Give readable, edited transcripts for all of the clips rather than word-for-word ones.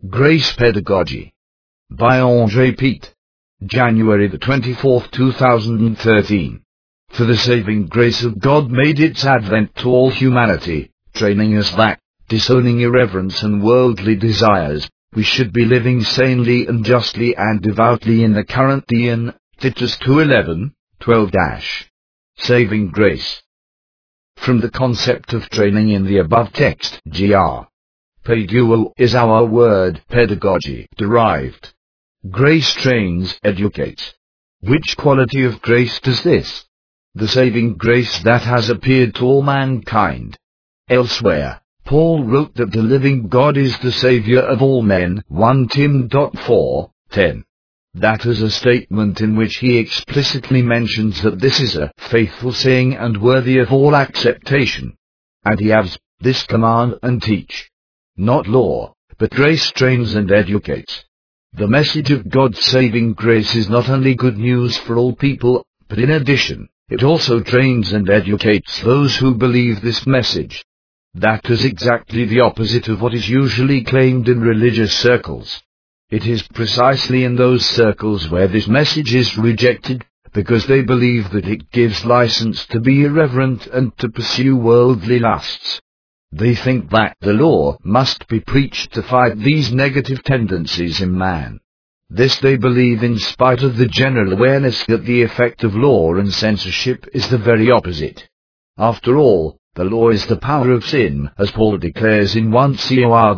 Grace Pedagogy by Andre Pete. January the 24th, 2013. For the saving grace of God made its advent to all humanity, training us that, disowning irreverence and worldly desires, we should be living sanely and justly and devoutly in the current eon. Titus 2:11, 12-. Saving grace. From the concept of training in the above text, gr. Peduo is our word pedagogy derived. Grace trains, educates. Which quality of grace does this? The saving grace that has appeared to all mankind. Elsewhere, Paul wrote that the living God is the Savior of all men, 1 Tim 4:10. That is a statement in which he explicitly mentions that this is a faithful saying and worthy of all acceptation. And he adds, this command and teach. Not law, but grace trains and educates. The message of God's saving grace is not only good news for all people, but in addition, it also trains and educates those who believe this message. That is exactly the opposite of what is usually claimed in religious circles. It is precisely in those circles where this message is rejected, because they believe that it gives license to be irreverent and to pursue worldly lusts. They think that the law must be preached to fight these negative tendencies in man. This they believe in spite of the general awareness that the effect of law and censorship is the very opposite. After all, the law is the power of sin, as Paul declares in 1 Cor.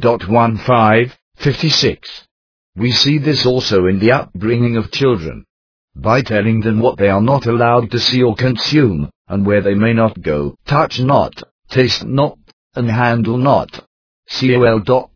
1:5-56. We see this also in the upbringing of children. By telling them what they are not allowed to see or consume, and where they may not go, touch not, taste not, and handle not. Col.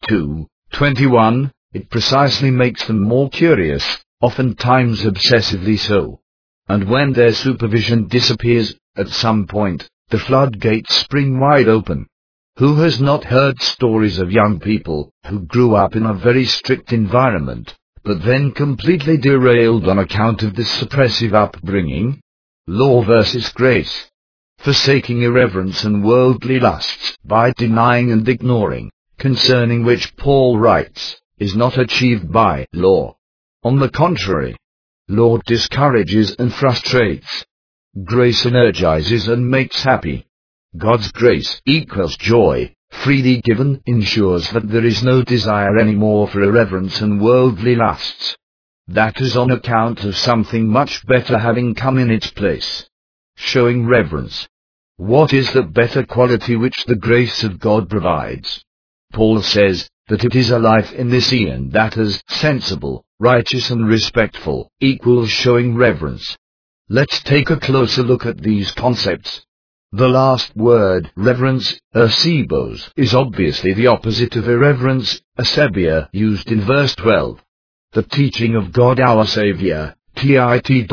2:21, it precisely makes them more curious, oftentimes obsessively so. And when their supervision disappears, at some point, the floodgates spring wide open. Who has not heard stories of young people who grew up in a very strict environment, but then completely derailed on account of this suppressive upbringing? Law versus grace. Forsaking irreverence and worldly lusts, by denying and ignoring, concerning which Paul writes, is not achieved by law. On the contrary, law discourages and frustrates. Grace energizes and makes happy. God's grace equals joy, freely given, ensures that there is no desire anymore for irreverence and worldly lusts. That is on account of something much better having come in its place. Showing reverence. What is the better quality which the grace of God provides? Paul says that it is a life in this eon that is sensible, righteous and respectful, equals showing reverence. Let's take a closer look at these concepts. The last word, reverence, eusebos, is obviously the opposite of irreverence, eusebia, used in verse 12. The teaching of God our Savior, Tit.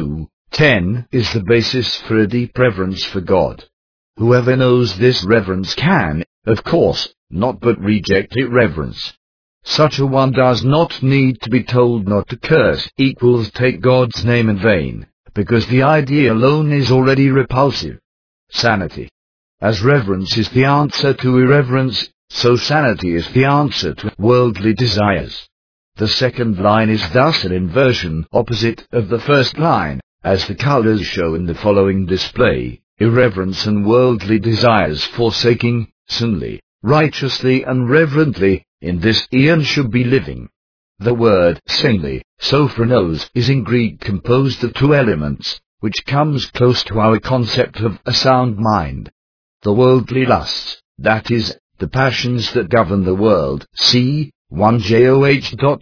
2:10, is the basis for a deep reverence for God. Whoever knows this reverence can, of course, not but reject irreverence. Such a one does not need to be told not to curse, equals take God's name in vain, because the idea alone is already repulsive. Sanity. As reverence is the answer to irreverence, so sanity is the answer to worldly desires. The second line is thus an inversion opposite of the first line, as the colors show in the following display: irreverence and worldly desires forsaking, sanely, righteously and reverently, in this eon should be living. The word sanely, sophronos, is in Greek composed of two elements, which comes close to our concept of a sound mind. The worldly lusts, that is, the passions that govern the world, c. 1 Joh.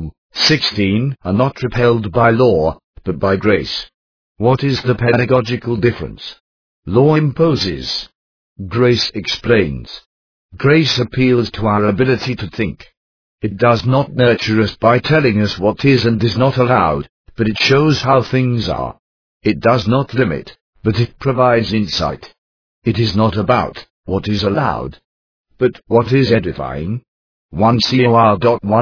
2:16, are not repelled by law, but by grace. What is the pedagogical difference? Law imposes. Grace explains. Grace appeals to our ability to think. It does not nurture us by telling us what is and is not allowed, but it shows how things are. It does not limit, but it provides insight. It is not about what is allowed, but what is edifying. 1 Cor.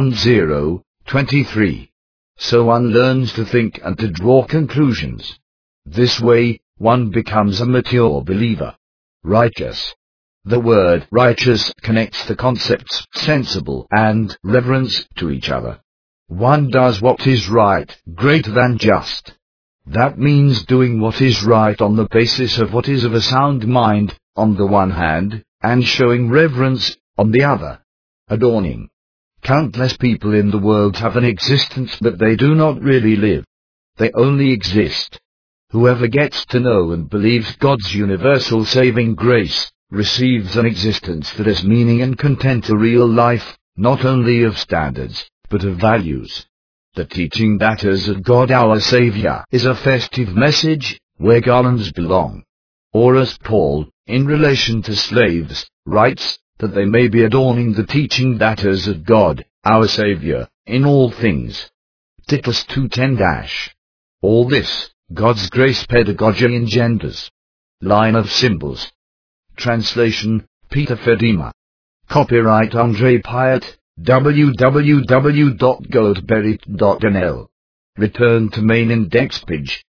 1:23. So one learns to think and to draw conclusions. This way, one becomes a mature believer. Righteous. The word righteous connects the concepts sensible and reverence to each other. One does what is right, greater than just. That means doing what is right on the basis of what is of a sound mind, on the one hand, and showing reverence, on the other. Adorning. Countless people in the world have an existence but they do not really live. They only exist. Whoever gets to know and believes God's universal saving grace, receives an existence that has meaning and content, a real life, not only of standards, but of values. The teaching that as of God our Savior is a festive message, where garlands belong. Or as Paul, in relation to slaves, writes, that they may be adorning the teaching that is of God, our Savior, in all things. Titus 2:10. All this, God's grace pedagogy engenders. Line of symbols. Translation, Peter Fedima. Copyright Andre Pyatt, www.goldberry.nl. Return to main index page.